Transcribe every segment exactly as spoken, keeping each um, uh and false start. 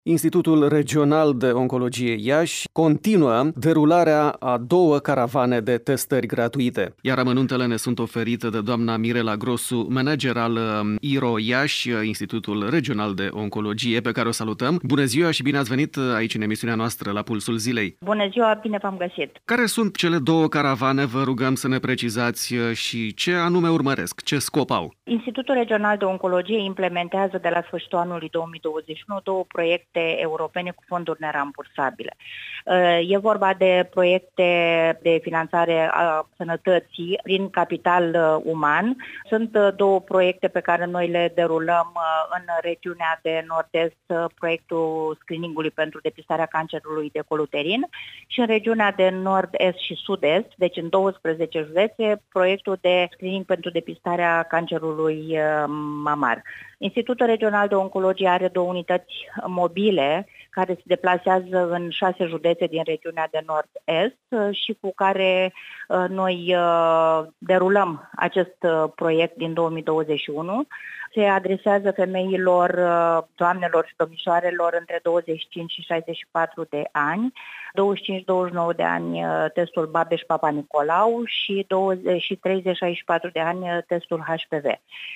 Institutul Regional de Oncologie Iași continuă derularea a două caravane de testări gratuite, iar amănuntele ne sunt oferite de doamna Mirela Grosu, manager al I R O Iași, Institutul Regional de Oncologie, pe care o salutăm. Bună ziua și bine ați venit aici în emisiunea noastră la Pulsul Zilei. Bună ziua, bine v-am găsit. Care sunt cele două caravane, vă rugăm să ne precizați și ce anume urmăresc, ce scop au? Institutul Regional de Oncologie implementează de la sfârșitul anului două mii douăzeci și unu două proiecte europene cu fonduri nerambursabile. E vorba de proiecte de finanțare a sănătății prin capital uman. Sunt două proiecte pe care noi le derulăm în regiunea de nord-est, proiectul screeningului pentru depistarea cancerului de col uterin, și în regiunea de nord-est și sud-est, deci în douăsprezece județe, proiectul de screening pentru depistarea cancerului mamar. Institutul Regional de Oncologie are două unități mobile care se deplasează în șase județe din regiunea de nord-est și cu care noi derulăm acest proiect din două mii douăzeci și unu. Se adresează femeilor, doamnelor și domnișoarelor între douăzeci și cinci și șaizeci și patru de ani, douăzeci și cinci douăzeci și nouă de ani testul Babeș-Papa Nicolau și douăzeci și treizeci șaizeci și patru de ani testul H P V.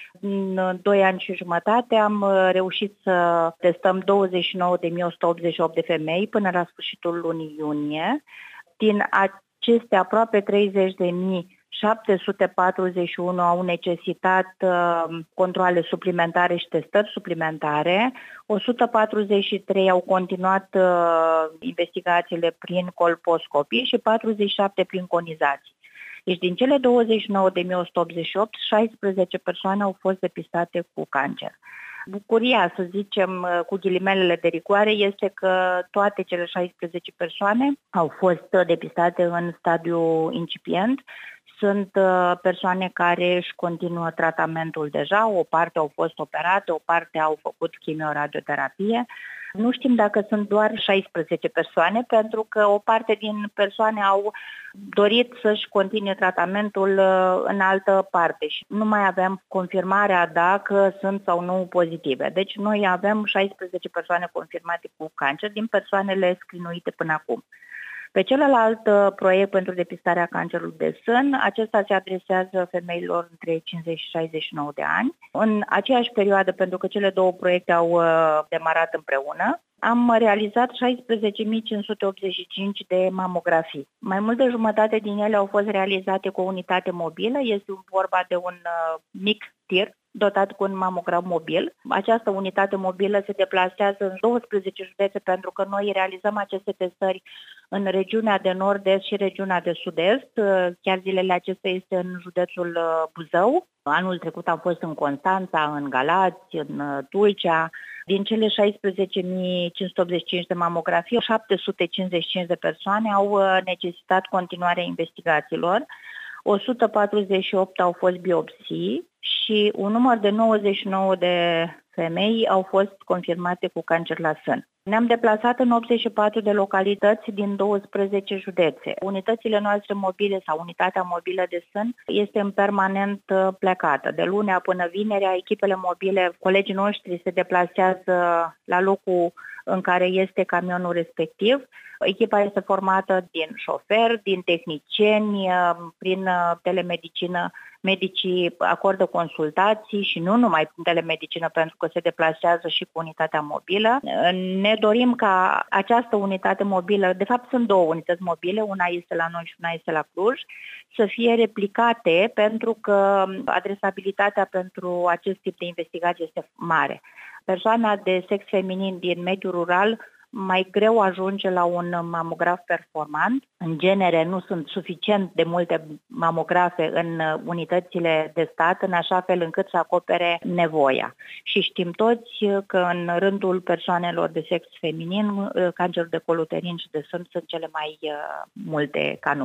În doi ani și jumătate am reușit să testăm douăzeci și nouă de mii o sută optzeci și opt de femei până la sfârșitul lunii iunie. Din aceste aproape treizeci de mii, șapte sute patruzeci și unu au necesitat uh, controale suplimentare și testări suplimentare, o sută patruzeci și trei au continuat uh, investigațiile prin colposcopii și patruzeci și șapte prin conizații. Deci din cele douăzeci și nouă de mii o sută optzeci și opt, șaisprezece persoane au fost depistate cu cancer. Bucuria, să zicem, cu ghilimelele de rigoare, este că toate cele șaisprezece persoane au fost depistate în stadiu incipient. Sunt persoane care își continuă tratamentul deja, o parte au fost operate, o parte au făcut chimioradioterapie. Nu știm dacă sunt doar șaisprezece persoane, pentru că o parte din persoane au dorit să-și continue tratamentul în altă parte și nu mai avem confirmarea dacă sunt sau nu pozitive. Deci noi avem șaisprezece persoane confirmate cu cancer din persoanele scrinuite până acum. Pe celălalt proiect pentru depistarea cancerului de sân, acesta se adresează femeilor între cincizeci și șaizeci și nouă de ani. În aceeași perioadă, pentru că cele două proiecte au demarat împreună, am realizat șaisprezece mii cinci sute optzeci și cinci de mamografii. Mai mult de jumătate din ele au fost realizate cu o unitate mobilă. Este vorba de un mic tir dotat cu un mamograf mobil. Această unitate mobilă se deplasează în douăsprezece județe pentru că noi realizăm aceste testări în regiunea de nord-est și regiunea de sud-est. Chiar zilele acestea este în județul Buzău. Anul trecut am fost în Constanța, în Galați, în Tulcea. Din cele șaisprezece mii cinci sute optzeci și cinci de mamografii, șapte sute cincizeci și cinci de persoane au necesitat continuarea investigațiilor. o sută patruzeci și opt au fost biopsii și un număr de nouăzeci și nouă de femei au fost confirmate cu cancer la sân. Ne-am deplasat în optzeci și patru de localități din douăsprezece județe. Unitățile noastre mobile sau unitatea mobilă de sân este în permanent plecată. De lunea până vinerea, echipele mobile, colegii noștri se deplasează la locul în care este camionul respectiv. Echipa este formată din șoferi, din tehnicieni, prin telemedicină. Medicii acordă consultații și nu numai prin telemedicină, pentru că se deplasează și cu unitatea mobilă. Ne dorim ca această unitate mobilă, de fapt sunt două unități mobile, una este la noi și una este la Cluj, să fie replicate pentru că adresabilitatea pentru acest tip de investigație este mare. Persoana de sex feminin din mediul rural mai greu ajunge la un mamograf performant. În genere nu sunt suficient de multe mamografe în unitățile de stat, în așa fel încât să acopere nevoia. Și știm toți că în rândul persoanelor de sex feminin, cancerul de col uterin și de sân sunt cele mai multe ca număr.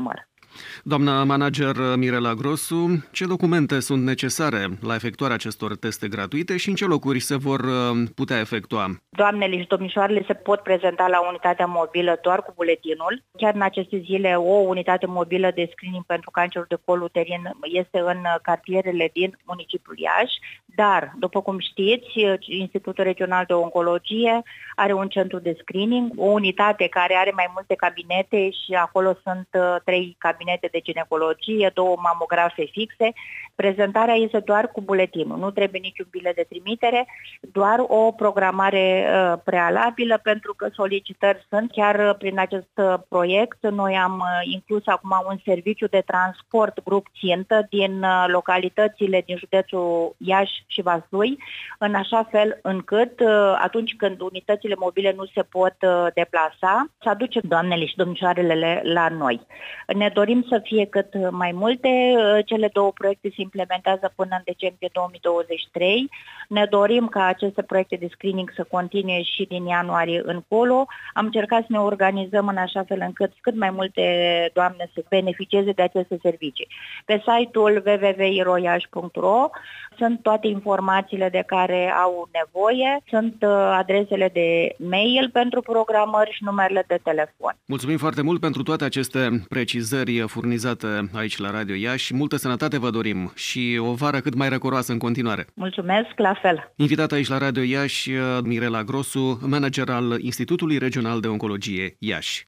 Doamna manager Mirela Grosu, ce documente sunt necesare la efectuarea acestor teste gratuite și în ce locuri se vor putea efectua? Doamnele și domnișoarele se pot prezenta la unitatea mobilă doar cu buletinul. Chiar în aceste zile o unitate mobilă de screening pentru cancerul de col uterin este în cartierele din municipiul Iași, dar, după cum știți, Institutul Regional de Oncologie are un centru de screening, o unitate care are mai multe cabinete și acolo sunt trei cabinete de ginecologie, două mamografe fixe. Prezentarea este doar cu buletinul, nu trebuie niciun bilet de trimitere, doar o programare uh, prealabilă, pentru că solicitări sunt. Chiar prin acest uh, proiect noi am uh, inclus acum un serviciu de transport grup țintă din uh, localitățile din județul Iași și Vaslui, în așa fel încât uh, atunci când unitățile mobile nu se pot uh, deplasa, să aduce doamnele și domnișoarele la noi. Ne dorim să fie cât mai multe. Cele două proiecte se implementează până în decembrie două mii douăzeci și trei. Ne dorim ca aceste proiecte de screening să continue și din ianuarie încolo. Am încercat să ne organizăm în așa fel încât cât mai multe doamne să beneficieze de aceste servicii. Pe site-ul w w w punct iroiași punct r o sunt toate informațiile de care au nevoie, sunt adresele de mail pentru programări și numerele de telefon. Mulțumim foarte mult pentru toate aceste precizări furnizate aici la Radio Iași. Multă sănătate vă dorim și o vară cât mai răcoroasă în continuare. Mulțumesc, la fel. Invitată aici la Radio Iași, Mirela Grosu, manager al Institutului Regional de Oncologie Iași.